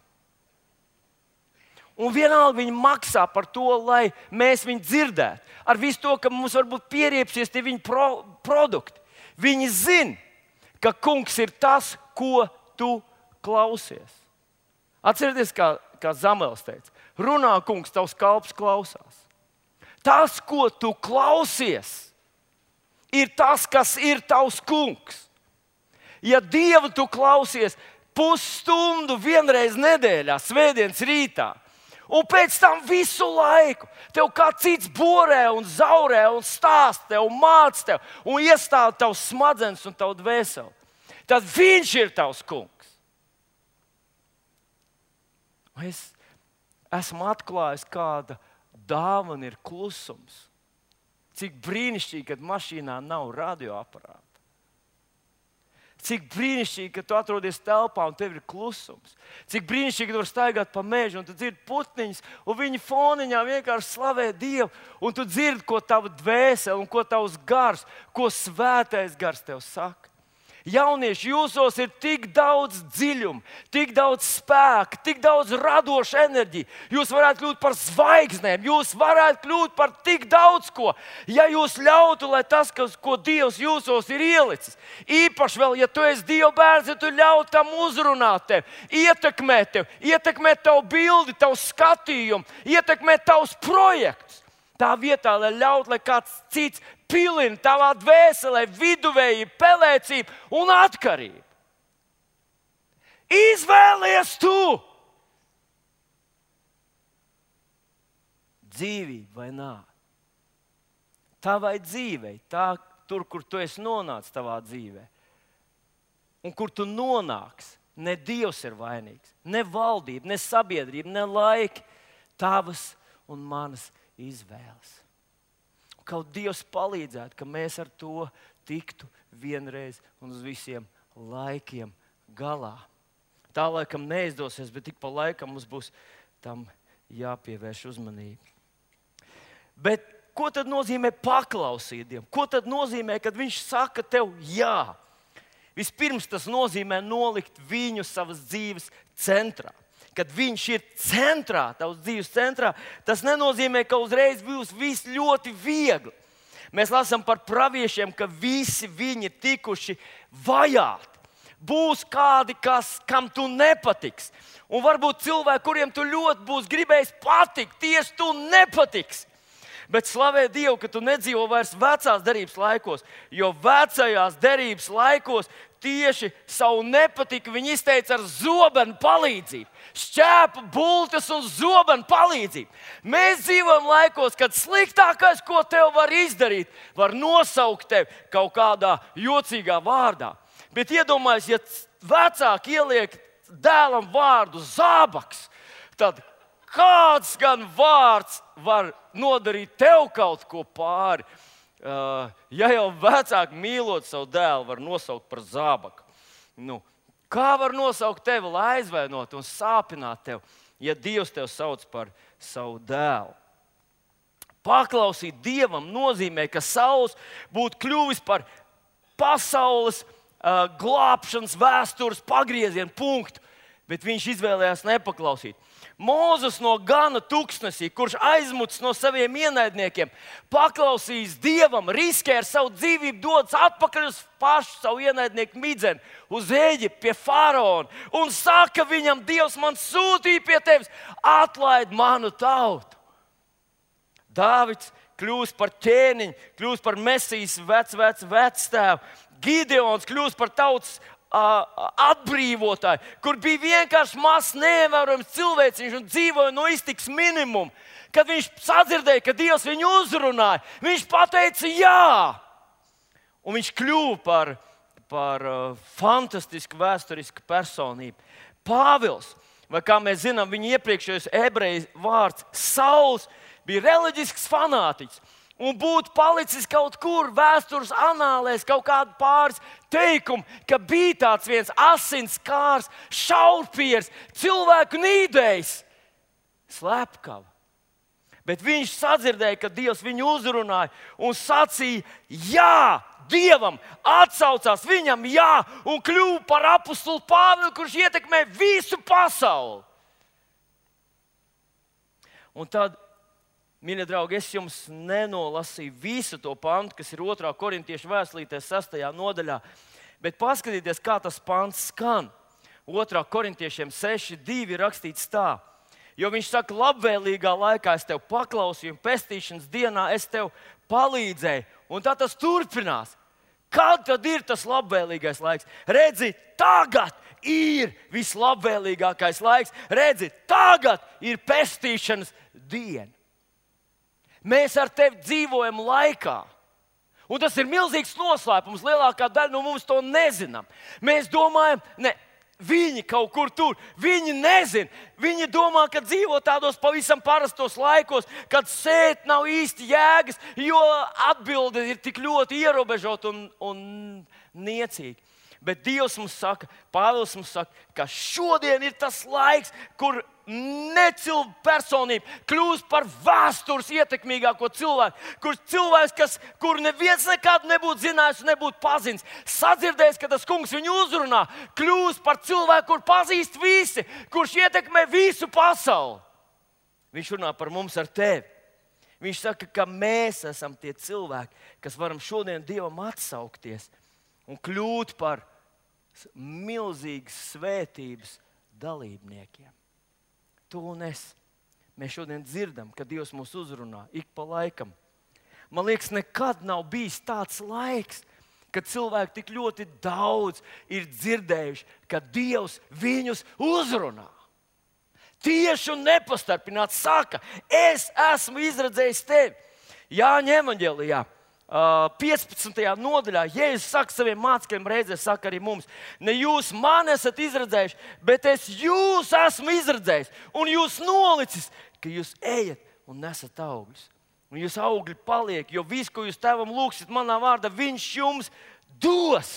Speaker 1: Un vienalga viņi maksā par to, lai mēs viņu dzirdētu. Ar visu to, ka mums varbūt pieriepsies tie viņu pro, produkti. Viņi zina, ka kungs ir tas, ko tu klausies. Atcerieties, kā, kā Zamēls teica, runā kungs, tavs kalps klausās. Tas, ko tu klausies, ir tas, kas ir tavs kungs. Ja Dievu tu klausies pusstundu vienreiz nedēļā, svētdienas rītā, un pēc tam visu laiku tev kā cits borē un zaurē un stāst tev, māc tev un iestāv tavs smadzenes un tavu dvēseli, tad viņš ir tavs kungs. Es esmu atklājis, kāda dāvana ir klusums. Cik brīnišķīgi, kad mašīnā nav radioaparāta. Cik brīnišķīgi, ka tu atrodies telpā un tev ir klusums. Cik brīnišķīgi, ka tu vari staigāt pa mežu un tu dzirdi putniņus, un viņi foniņā vienkārši slavē Dievu. Un tu dzirdi, ko tava dvēsele un ko tavs gars, ko svētais gars tev saka. Jaunieši, jūsos ir tik daudz dziļuma, tik daudz spēka, tik daudz radoša enerģija. Jūs varētu kļūt par zvaigznēm, jūs varētu kļūt par tik daudz ko, ja jūs ļautu, lai tas, kas, ko Dievs jūsos ir ielicis, īpaši vēl, ja tu esi Dieva bērns, ja tu ļautu tam uzrunāt tevi, ietekmēt tevi, ietekmēt tavu bildi, tavu skatījumu, ietekmēt tavus projektus. Tā vietā, lai ļautu, lai kāds cits pilina tavā dvēselē viduvējību, pelēcību un atkarību. Izvēlies tu! Dzīvība vai nāve? Tavai dzīvei, tā, tur, kur tu esi nonācis tavā dzīvē, un kur tu nonāksi, ne Dievs ir vainīgs, ne valdība, ne sabiedrība, ne laiki, tavas un manas izvēles. Kaut Dievs palīdzētu, ka mēs ar to tiktu vienreiz un uz visiem laikiem galā. Tā laikam neizdosies, bet tik pa laikam mums būs tam jāpievērš uzmanība. Bet ko tad nozīmē paklausīt Dievam? Ko tad nozīmē, kad viņš saka tev jā? Vispirms tas nozīmē nolikt viņu savas dzīves centrā. Kad viņš ir centrā, tavs dzīves centrā, tas nenozīmē, ka uzreiz būs viss ļoti viegli. Mēs lasām par praviešiem, ka visi viņi tikuši vajāti. Būs kādi, kas, kam tu nepatiks. Un varbūt cilvēki, kuriem tu ļoti būs gribējis patikt, tieši tu nepatiks. Bet slavē Dievu, ka tu nedzīvo vairs vecās derības laikos, jo vecajās derības laikos tieši savu nepatiku viņi izteica ar zobenu palīdzību. Šķēpa, bultas un zobenu palīdzību. Mēs dzīvojam laikos, kad sliktākais, ko tev var izdarīt, var nosaukt tevi kaut kādā jocīgā vārdā. Bet iedomājies, ja vecāki ieliek dēlam vārdu zābaks, tad kāds gan vārds var nodarīt tev kaut ko pāri? Uh, ja jau vecāki mīlot savu dēlu, var nosaukt par zābaku. Nu, kā var nosaukt tevi, lai aizvainot un sāpināt tevi, ja Dievs tev sauc par savu dēlu? Paklausīt Dievam nozīmē, ka Sauls būtu kļuvis par pasaules uh, glābšanas vēstures pagrieziena punktu, bet viņš izvēlējās nepaklausīt. Mūzes no gana tuksnesī, kurš aizmucis no saviem ienaidniekiem, paklausījis Dievam, riskē ar savu dzīvību, dodas atpakaļ uz pašu savu ienaidnieku midzeni, uz Ēģipti pie faraona, un saka viņam, Dievs man sūtīja pie tevis, atlaid manu tautu. Dāvids kļūst par ķēniņu, kļūst par Mesijas vec, vec, vectēvu. Gideons kļūst par tautas atbrīvotāji, kur bija vienkārši mazs, neievērojams cilvēciņš un dzīvoja no iztikas minimuma. Kad viņš sadzirdēja, ka Dievs viņu uzrunāja, viņš pateica jā. Un viņš kļuva par, par uh, fantastisku vēsturisku personību. Pāvils, vai kā mēs zinām, viņa iepriekšējais ebreju vārds Sauls, bija reliģisks fanātiķis. Un būtu palicis kaut kur vēstures anālēs kaut kādu pāris teikumu, ka bija tāds viens asinskārs, šaurpieris, cilvēku nīdējs, slepkava. Bet viņš sadzirdēja, ka Dievs viņu uzrunāja un sacīja jā Dievam, atsaucās viņam jā un kļuva par apostulu Pāvilu, kurš ietekmē visu pasauli. Un tad, mīļie draugi, es jums nenolasīju visu to pantu, kas ir otrā korintiešu vēstulītē sastajā nodaļā, bet paskatieties, kā tas pants skan. otrā korintiešiem seši divi ir rakstīts tā, jo viņš saka, labvēlīgā laikā es tev paklausīju un pestīšanas dienā es tev palīdzēju un tā tas turpinās. Kad tad ir tas labvēlīgais laiks? Redzi, tagad ir vislabvēlīgākais laiks. Redzi, tagad ir pestīšanas diena. Mēs ar tevi dzīvojam laikā. Un tas ir milzīgs noslēpums. Lielākā daļa no mums to nezinām. Mēs domājam, ne, viņi kaut kur tur, viņi nezina. Viņi domā, ka dzīvo tādos pavisam parastos laikos, kad sēt nav īsti jēgas, jo atbilde ir tik ļoti ierobežota un, un niecīga. Bet Dievs mums saka, Pāvils mums saka, ka šodien ir tas laiks, kur necilvēka personība kļūst par vēstures ietekmīgāko cilvēku, kur cilvēks, kas, kur neviens nekad nebūtu zinājis un nebūtu pazīstams, sadzirdējis, ka tas kungs viņu uzrunā, kļūst par cilvēku, kur pazīst visi, kurš ietekmē visu pasauli. Viņš runā par mums ar tevi. Viņš saka, ka mēs esam tie cilvēki, kas varam šodien Dievam atsaukties un kļūt par milzīgas svētības dalībniekiem. Tu un es. Mēs šodien dzirdam, ka Dievs mūs uzrunā ik pa laikam. Man liekas, nekad nav bijis tāds laiks, kad cilvēki tik ļoti daudz ir dzirdējuši, ka Dievs viņus uzrunā. Tieši un nepastarpināti saka, es esmu izredzējis tevi. Jāņa evaņģēlijā piecpadsmitajā nodaļā Jēzus saka saviem mācekļiem, reizē saka arī mums, ne jūs mani esat izredzējuši, bet es jūs esmu izredzējis un jūs nolicis, ka jūs ejat un nesat augļus. Un jūs augļi paliek, jo visu, ko jūs Tēvam lūgsiet manā vārdā, viņš jums dos.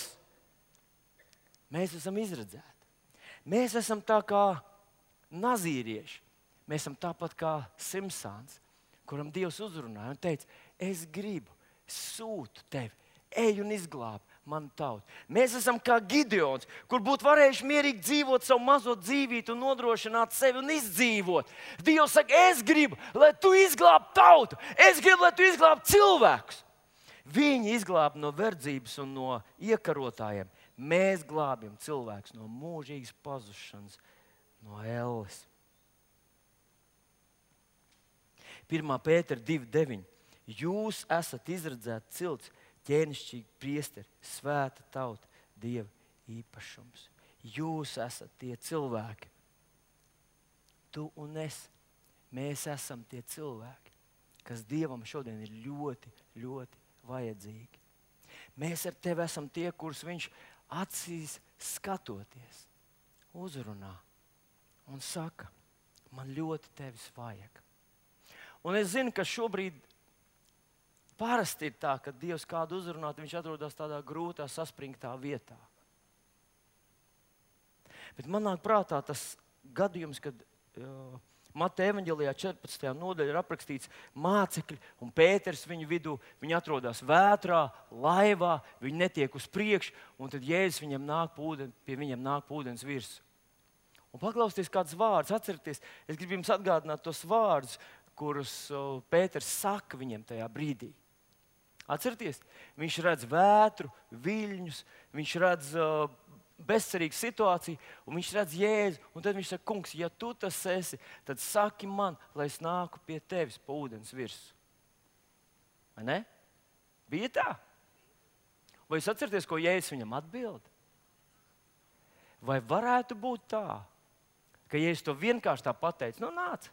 Speaker 1: Mēs esam izredzēti. Mēs esam tā kā nazīrieši. Mēs esam tāpat kā Simsons, kuram Dievs uzrunāja un teica, es gribu, sūtu tevi, ej un izglāb manu tautu. Mēs esam kā Gideons, kur būtu varējuši mierīgi dzīvot savu mazo dzīvību un nodrošināt sevi un izdzīvot. Dievs saka, es gribu, lai tu izglāb tautu, es gribu, lai tu izglāb cilvēkus. Viņi izglāb no verdzības un no iekarotājiem. Mēs glābjam cilvēkus no mūžīgas pazušanas, no elles. pirmā Pētera divi deviņi. Jūs esat izredzēti cilts, ķēnišķīgi priesteri, svēta tauta, Dieva īpašums. Jūs esat tie cilvēki. Tu un es, mēs esam tie cilvēki, kas Dievam šodien ir ļoti, ļoti vajadzīgi. Mēs ar tevi esam tie, kurus viņš acīs skatoties, uzrunā un saka, man ļoti tevis vajag. Un es zinu, ka šobrīd parasti ir tā, ka Dievs kādu uzrunā, viņš atrodas tādā grūtā, saspringtā vietā. Bet man nāk prātā tas gadījums, kad uh, Mateja evaņģēlijā četrpadsmitajā nodaļā ir aprakstīts mācekļi un Pēters viņu vidū. Viņi atrodas vētrā, laivā, viņi netiek uz priekšu, un tad Jēzus viņam nāk pūden, pie viņiem nāk pūdens virsū. Un paklausieties kādus vārdus, atcerieties, es gribu jums atgādināt tos vārdus, kurus uh, Pēters saka viņiem tajā brīdī. Atcerieties, viņš redz vētru, viļņus, viņš redz uh, bezcerīgu situāciju, un viņš redz Jēzu. Un tad viņš saka, kungs, ja tu tas esi, tad saki man, lai es nāku pie tevis pa ūdens virsmu. Vai ne? Bija tā? Vai jūs atcerieties, ko Jēzus viņam atbild? Vai varētu būt tā, ka Jēzus to vienkārši tā pateica, nu nāc.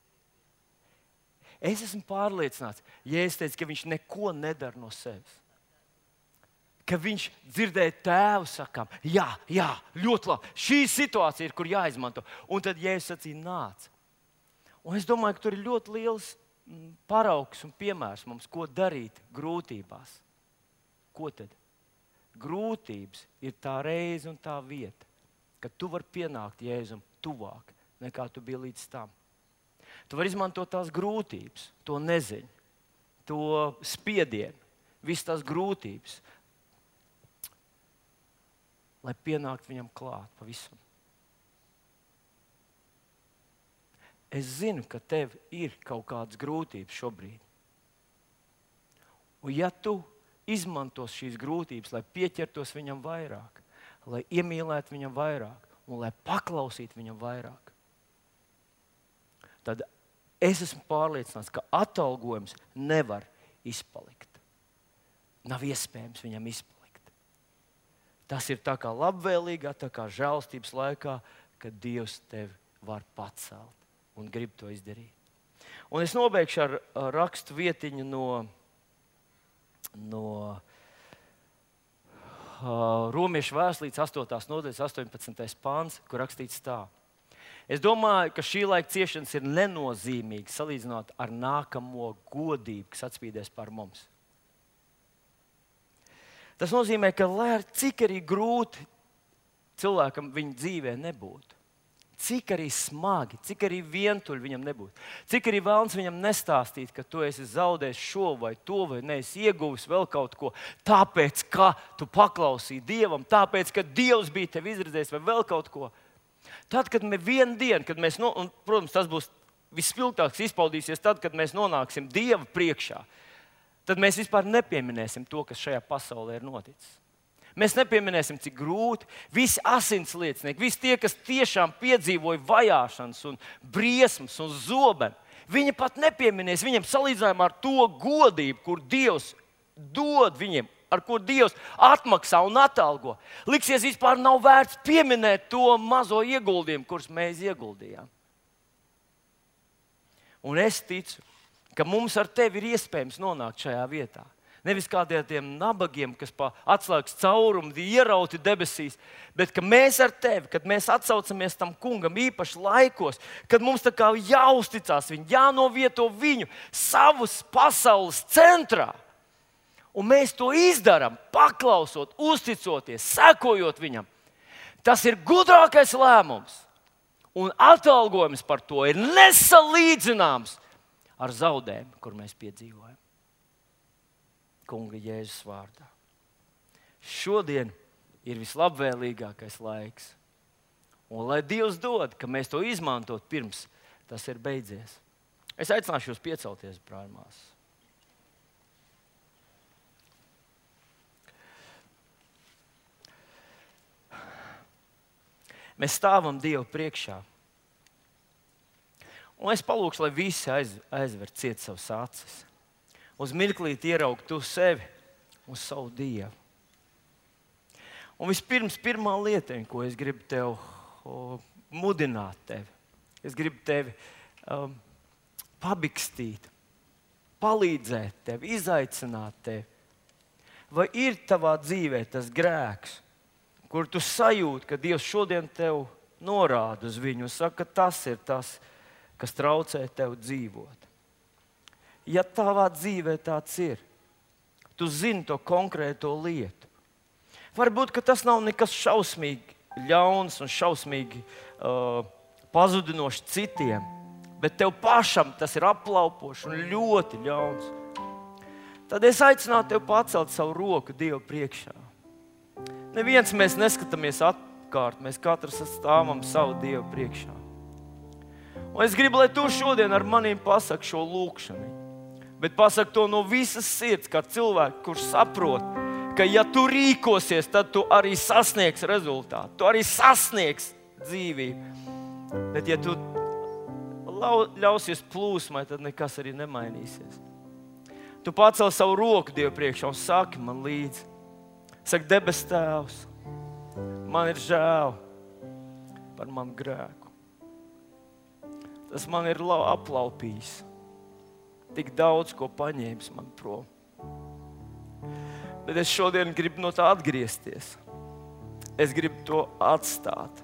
Speaker 1: Es esmu pārliecināts, Jēzus teica, ka viņš neko nedara no sevis. Ka viņš dzirdēja tēvu sakām, jā, jā, ļoti labi, šī situācija ir, kur jāizmanto. Un tad Jēzus sacīja, nāc. Un es domāju, ka tur ir ļoti liels paraugs un piemērs mums, ko darīt grūtībās. Ko tad? Grūtības ir tā reize un tā vieta, kad tu vari pienākt Jēzum tuvāk, nekā tu biji līdz tam. Tu vari izmantot tās grūtības, to neziņu, to spiedienu, visas tās grūtības, lai pienāktu viņam klāt pavisam. Es zinu, ka tev ir kaut kādas grūtības šobrīd. Un ja tu izmantos šīs grūtības, lai pieķertos viņam vairāk, lai iemīlētu viņam vairāk un lai paklausītu viņam vairāk, tad es esmu pārliecināts, ka atalgojums nevar izpalikt. nav iespējams viņam izpalikt. Tas ir tā kā labvēlīgā, tā kā žēlstības laikā, kad Dievs tevi var pacelt un grib to izdarīt. Un es nobeigšu ar, ar rakstu vietiņu no, no uh, Romiešu vēstulītes astotās nodaļas astoņpadsmitais pāns, kur rakstīts tā. Es domāju, ka šī laika ciešanas ir nenozīmīgas salīdzinot ar nākamo godību, kas atspīdēs par mums. Tas nozīmē, ka lai ar cik arī grūti cilvēkam viņa dzīvē nebūtu, cik arī smagi, cik arī vientuļi viņam nebūtu, cik arī vēlns viņam nestāstīt, ka tu esi zaudējis šo vai to, vai neesi ieguvis vēl kaut ko, tāpēc, ka tu paklausīji Dievam, tāpēc, ka Dievs bija tevi izredzējis vai vēl kaut ko. Tad, kad mēs vienu dienu, kad mēs, no, un, protams, tas būs vispilgtāks izpaudīsies tad, kad mēs nonāksim Dieva priekšā, tad mēs vispār nepieminēsim to, kas šajā pasaulē ir noticis. Mēs nepieminēsim, cik grūti visi asinsliecinieki, visi tie, kas tiešām piedzīvoja vajāšanas un briesmas un zobeni, viņi pat nepieminēs viņiem salīdzinājumā ar to godību, kur Dievs dod viņiem, ar ko Dievs atmaksā un atalgo. Liksies, vispār nav vērts pieminēt to mazo ieguldījumu, kurus mēs ieguldījām. Un es ticu, ka mums ar tevi ir iespējams nonākt šajā vietā. Nevis kādiem tiem nabagiem, kas pa atslēgas caurumu ierauti debesīs, bet ka mēs ar tevi, kad mēs atsaucamies tam kungam īpaši laikos, kad mums tā kā jāuzticās viņu, jānovieto viņu savas pasaules centrā. Un mēs to izdarām, paklausot, uzticoties, sekojot viņam. Tas ir gudrākais lēmums. Un atalgojums par to ir nesalīdzināms ar zaudējumu, kur mēs piedzīvojam. Kunga Jēzus vārdā. Šodien ir vislabvēlīgākais laiks. Un lai Dievs dod, ka mēs to izmantot pirms tas ir beidzies. Es aicināšu jūs piecelties, brāļi māsas. Mēs stāvam Dievu priekšā. Un es palūkšu, lai visi aiz, aizver ciet savas acis. Uz mirklīti ieraug tu sevi un savu Dievu. Un vispirms pirmā lieta, ko es gribu tev o, mudināt tevi. Es gribu tevi um, pabikstīt, palīdzēt tev, izaicināt tevi. Vai ir tavā dzīvē tas grēks, kur tu sajūti, ka Dievs šodien tev norāda uz viņu un saka, ka tas ir tas, kas traucē tev dzīvot. Ja tavā dzīvē tāds ir, tu zini to konkrēto lietu. Varbūt, ka tas nav nekas šausmīgi ļauns un šausmīgi uh, pazudinošs citiem, bet tev pašam tas ir aplaupoši un ļoti ļauns. Tad es aicinātu tev pacelt savu roku Dievu priekšā. Neviens mēs neskatāmies apkārt, mēs katrs stāvam savu Dievu priekšā. Un es gribu, lai tu šodien ar maniem pasaki šo lūkšanu. Bet pasaki to no visas sirds, kā cilvēks, kurš saprot, ka ja tu rīkosies, tad tu arī sasniegs rezultātu. Tu arī sasniegs dzīvību. Bet ja tu ļausies plūsmai, tad nekas arī nemainīsies. Tu pacel savu roku Dievu priekšā un saki man līdzi. Saka, debes Tēvs, man ir žēl par manu grēku. Tas man ir aplaupījis. Tik daudz, ko paņēmis man prom. Bet es šodien gribu no tā atgriezties. Es gribu to atstāt.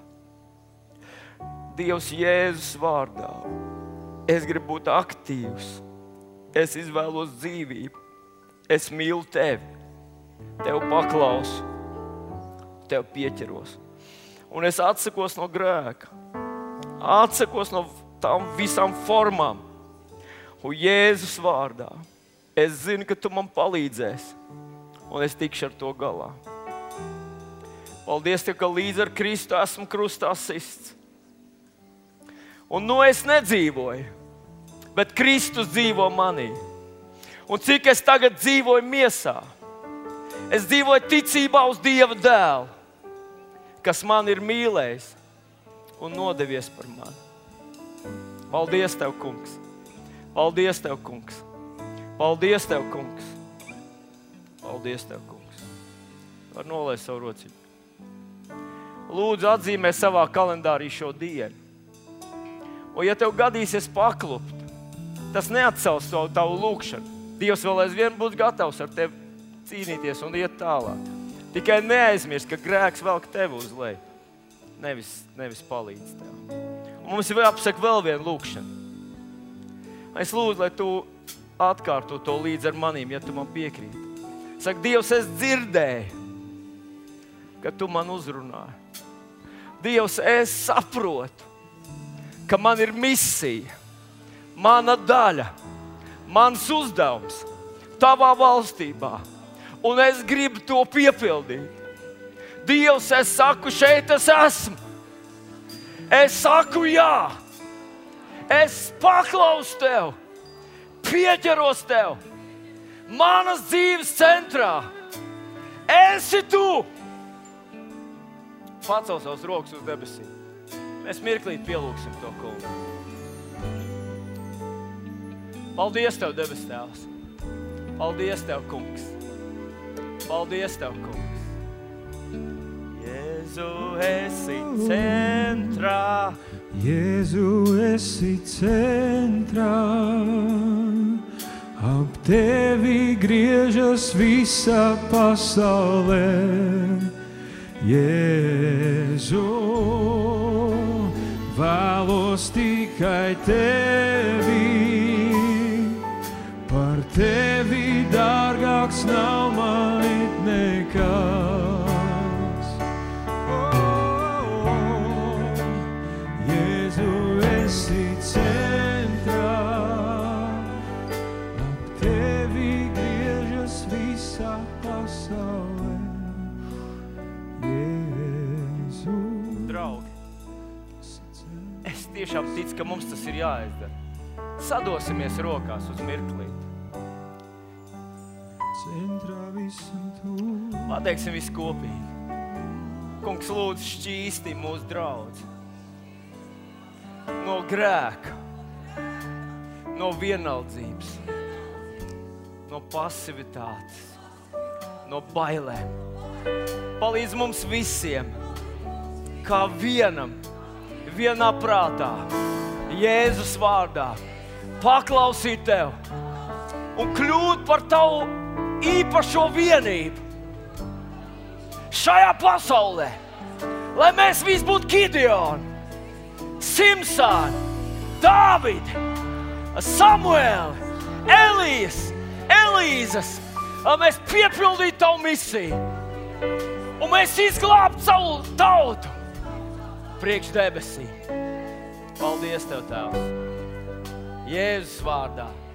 Speaker 1: Dievs Jēzus vārdā. Es gribu būt aktīvs. Es izvēlos dzīvību. Es mīlu tevi. Tev paklausu. Tev pieķeros. Un es atsakos no grēka. Atsakos no tām visām formām. Un Jēzus vārdā. Es zinu, ka tu man palīdzēsi. Un es tikšu ar to galā. Paldies Tev, ka līdz ar Kristu esmu krustā sists. Un nu es nedzīvoju, bet Kristus dzīvo manī. Un cik es tagad dzīvoju miesā, es dzīvoju ticībā uz Dieva dēlu, kas man ir mīlējis un nodevies par mani. Paldies Tev, kungs! Paldies Tev, kungs! Paldies Tev, kungs! Paldies Tev, kungs. Var nolaist savu rociņu. Lūdzu, atzīmē savā kalendārī šo dienu. Un ja Tev gadīsies paklupt, tas neatsals savu tavu lūkšanu. Dievs vēl aizvien būs gatavs ar Tevi cīnīties un iet tālāk. Tikai neaizmirst, ka grēks velk Tevi uz leju. Nevis, nevis palīdz Tev. Un mums ir jāpasaka vēl viena lūkšana. Es lūdzu, lai Tu atkārto to līdz ar manīm, ja Tu man piekrīti. Saka, Dievs, es dzirdēju, ka Tu man uzrunāji. Dievs, es saprotu, ka man ir misija, mana daļa, mans uzdevums Tavā valstībā, un es gribu to piepildīt. Dievs, es saku, šeit es esmu. Es saku jā. Es paklausu Tev, pieķeros Tev, manas dzīves centrā. Esi Tu. Pacel savus rokas uz debesīm. Mēs mirklīt pielūksim to kungu. Paldies Tev, debes Tēvs. Paldies Tev, kungs. Paldies Tev, kungs. Jēzu, esi centrā.
Speaker 2: Jēzu, esi centrā. Ap Tevi griežas visa pasaulē. Jēzu, vēlos tikai Tevi. Par Tevi dārgāks nav man it nekas. Oh, oh, Jēzu, esi centrā. Ap Tevi griežas visa pasaulē. Jēzu.
Speaker 1: Draugi, es tiešām ticu, ka mums tas ir jāizdara. Sadosimies rokās uz mirklīt.
Speaker 2: Centrā visam Tu.
Speaker 1: Pateiksim visu kopīgi. Kungs, lūdzu, šķīstī mūsu draudzi no grēka, no vienaldzības, no pasivitātes, no bailēm. Palīdz mums visiem, kā vienam, vienā prātā, Jēzus vārdā, paklausīt Tev un kļūt par Tavu īpašo vienību šajā pasaulē, lai mēs visi būtu Gideoni, Simsoni, Dāvidi, Samueli, Elijas, Elīzes, lai mēs piepildītu Tavu misiju un mēs izglābtu savu tautu priekš debesīm. Paldies Tev, Tēvs, Jēzus vārdā.